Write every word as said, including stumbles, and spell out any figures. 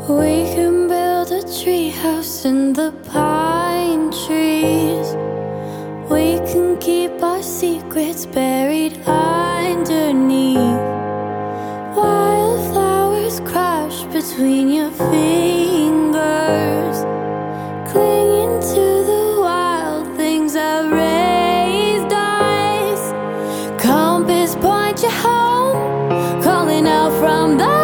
We can build a treehouse in the pine trees. We can keep our secrets buried underneath. Wildflowers crash between your fingers, clinging to the wild things that raised us. Compass point you home, calling out from the